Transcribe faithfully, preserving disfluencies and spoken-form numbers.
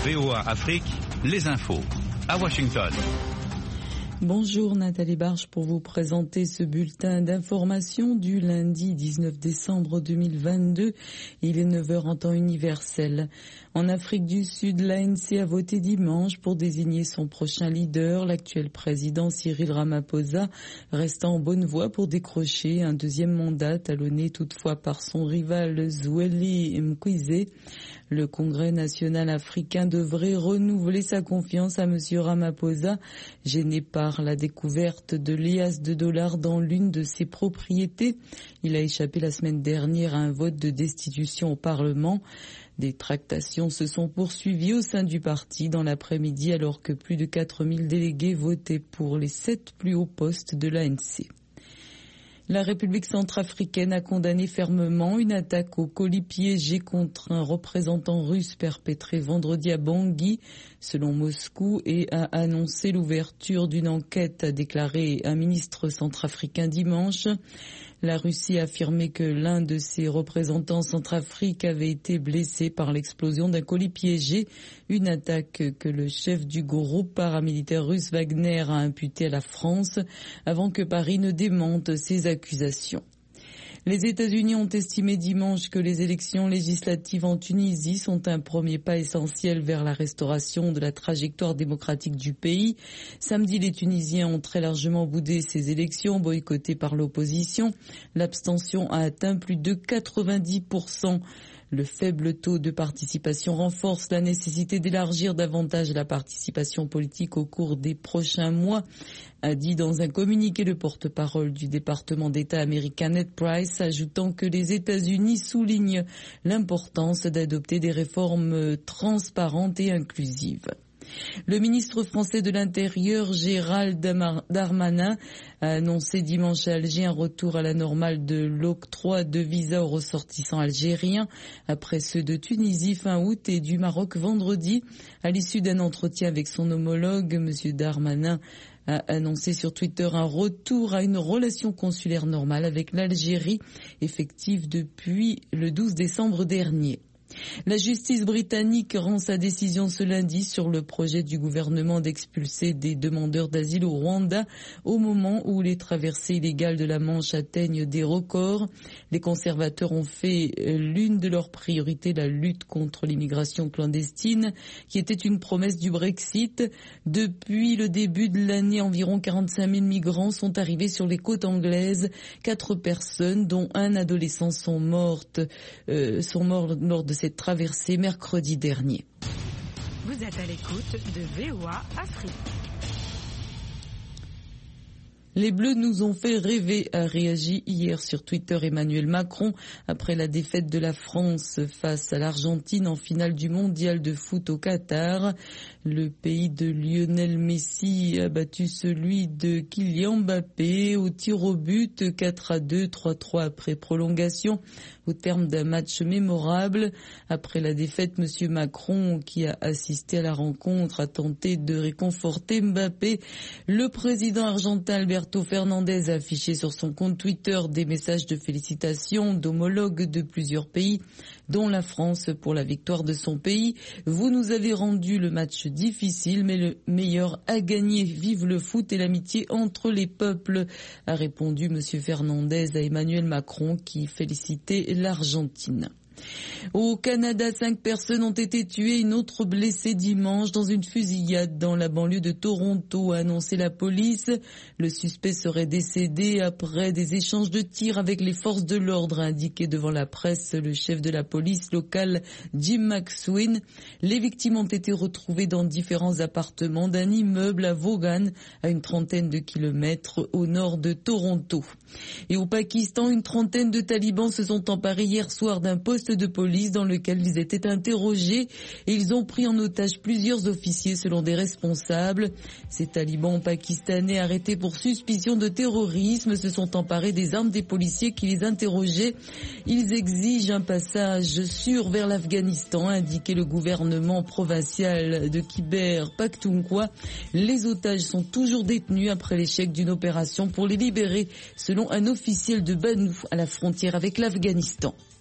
V O A Afrique, les infos. À Washington. Bonjour Nathalie Barge pour vous présenter ce bulletin d'information du lundi dix-neuf décembre deux mille vingt-deux. Il est neuf heures en temps universel. En Afrique du Sud, l'A N C a voté dimanche pour désigner son prochain leader, l'actuel président Cyril Ramaphosa, restant en bonne voie pour décrocher un deuxième mandat, talonné toutefois par son rival Zweli Mkhize. Le Congrès national africain devrait renouveler sa confiance à M. Ramaphosa, gêné par la découverte de liasses de dollars dans l'une de ses propriétés. Il a échappé la semaine dernière à un vote de destitution au Parlement. Des tractations se sont poursuivies au sein du parti dans l'après-midi alors que plus de quatre mille délégués votaient pour les sept plus hauts postes de l'A N C. La République centrafricaine a condamné fermement une attaque au colis piégé contre un représentant russe perpétrée vendredi à Bangui, selon Moscou, et a annoncé l'ouverture d'une enquête, a déclaré un ministre centrafricain dimanche. La Russie a affirmé que l'un de ses représentants en Centrafrique avait été blessé par l'explosion d'un colis piégé, une attaque que le chef du groupe paramilitaire russe Wagner a imputée à la France, avant que Paris ne démente ces accusations. Les États-Unis ont estimé dimanche que les élections législatives en Tunisie sont un premier pas essentiel vers la restauration de la trajectoire démocratique du pays. Samedi, les Tunisiens ont très largement boudé ces élections, boycottées par l'opposition. L'abstention a atteint plus de quatre-vingt-dix pour cent. Le faible taux de participation renforce la nécessité d'élargir davantage la participation politique au cours des prochains mois, a dit dans un communiqué le porte-parole du département d'État américain Ned Price, ajoutant que les États-Unis soulignent l'importance d'adopter des réformes transparentes et inclusives. Le ministre français de l'Intérieur, Gérald Darmanin, a annoncé dimanche à Alger un retour à la normale de l'octroi de visas aux ressortissants algériens, après ceux de Tunisie fin août et du Maroc vendredi. À l'issue d'un entretien avec son homologue, M. Darmanin a annoncé sur Twitter un retour à une relation consulaire normale avec l'Algérie, effective depuis le douze décembre dernier. La justice britannique rend sa décision ce lundi sur le projet du gouvernement d'expulser des demandeurs d'asile au Rwanda au moment où les traversées illégales de la Manche atteignent des records. Les conservateurs ont fait l'une de leurs priorités la lutte contre l'immigration clandestine, qui était une promesse du Brexit. Depuis le début de l'année, environ quarante-cinq mille migrants sont arrivés sur les côtes anglaises. Quatre personnes, dont un adolescent, sont mortes, euh, sont mortes lors de cette traversée mercredi dernier. Vous êtes à l'écoute de V O A Afrique. Les Bleus nous ont fait rêver, a réagi hier sur Twitter Emmanuel Macron après la défaite de la France face à l'Argentine en finale du mondial de foot au Qatar. Le pays de Lionel Messi a battu celui de Kylian Mbappé au tir au but quatre à deux, trois à trois après prolongation au terme d'un match mémorable. Après la défaite, M. Macron, qui a assisté à la rencontre, a tenté de réconforter Mbappé. Le président argentin Alberto Fernandez a affiché sur son compte Twitter des messages de félicitations d'homologues de plusieurs pays, dont la France, pour la victoire de son pays. Vous nous avez rendu le match difficile, mais le meilleur a gagné. Vive le foot et l'amitié entre les peuples, a répondu M. Fernandez à Emmanuel Macron, qui félicitait l'Argentine. Au Canada, cinq personnes ont été tuées, une autre blessée dimanche dans une fusillade dans la banlieue de Toronto, a annoncé la police. Le suspect serait décédé après des échanges de tirs avec les forces de l'ordre, a indiqué devant la presse le chef de la police locale, Jim McSween. Les victimes ont été retrouvées dans différents appartements d'un immeuble à Vaughan, à une trentaine de kilomètres au nord de Toronto. Et au Pakistan, une trentaine de talibans se sont emparés hier soir d'un poste de police dans lequel ils étaient interrogés et ils ont pris en otage plusieurs officiers selon des responsables. Ces talibans pakistanais arrêtés pour suspicion de terrorisme se sont emparés des armes des policiers qui les interrogeaient. Ils exigent un passage sûr vers l'Afghanistan, a indiqué le gouvernement provincial de Khyber Pakhtunkhwa. Les otages sont toujours détenus après l'échec d'une opération pour les libérer, selon un officiel de Banou à la frontière avec l'Afghanistan.